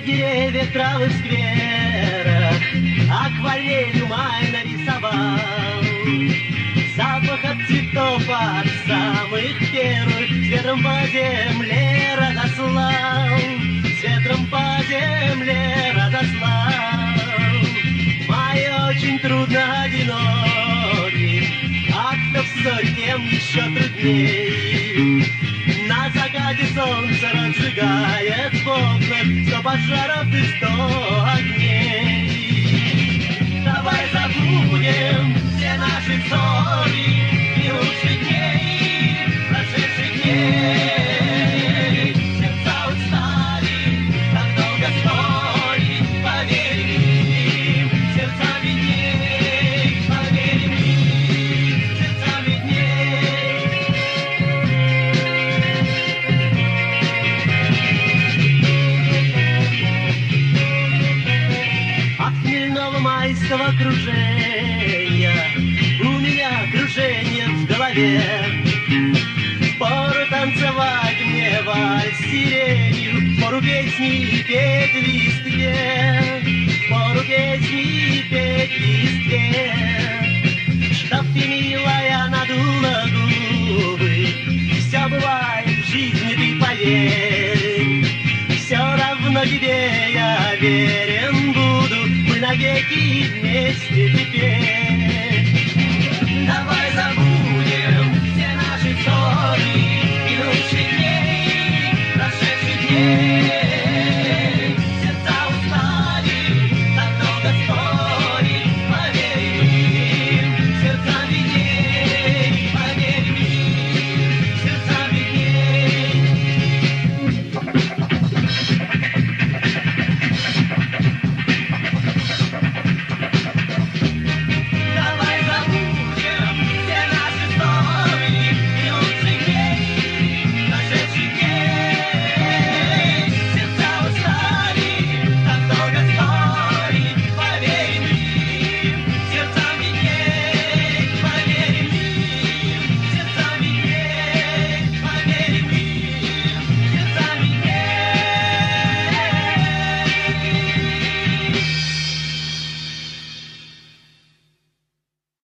деревья, травы в скверах акварелью май нарисовал. Запах от цветов от самых первых с ветром по земле разослал, с ветром по земле разослал. Май очень трудно одиноким, ангелов сотням еще трудней. На закате солнце разжигает в окнах 100 пожаров и 100 огней. Давай забудем все наши ссоры, минувших дней, прошедших дней. Сердца устали, так долго спорить, поверим им, сердца видней, поверим им, сердца видней. От хмельного майского кружения у меня кружение в голове. Спору танцевать мне вальс сиренью, спору песни петь в листве, спору песни петь в листве. Чтоб ты, милая, надула губы, все бывает в жизни, ты поверь. Все равно тебе я верен буду, мы навеки вместе теперь.